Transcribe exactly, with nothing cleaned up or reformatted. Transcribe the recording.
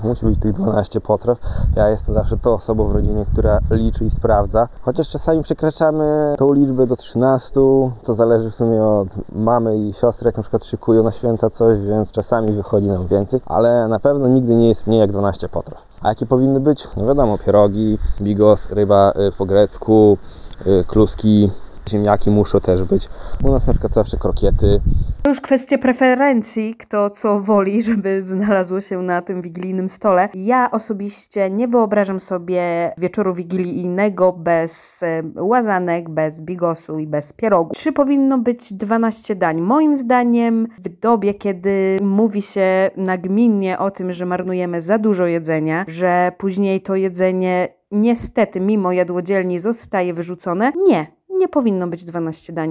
Musi być tych dwanaście potraw. Ja jestem zawsze tą osobą w rodzinie, która liczy i sprawdza. Chociaż czasami przekraczamy tą liczbę do trzynastu. To zależy w sumie od mamy i siostry, jak na przykład szykują na święta coś, więc czasami wychodzi nam więcej. Ale na pewno nigdy nie jest mniej jak dwanaście potraw. A jakie powinny być? No wiadomo, pierogi, bigos, ryba y, po grecku, y, kluski, ziemniaki muszą też być. U nas na przykład zawsze krokiety. To już kwestia preferencji, kto co woli, żeby znalazło się na tym wigilijnym stole. Ja osobiście nie wyobrażam sobie wieczoru wigilijnego bez e, łazanek, bez bigosu i bez pierogu. Czy powinno być dwanaście dań? Moim zdaniem w dobie, kiedy mówi się nagminnie o tym, że marnujemy za dużo jedzenia, że później to jedzenie niestety mimo jadłodzielni zostaje wyrzucone, nie, nie powinno być dwanaście dań.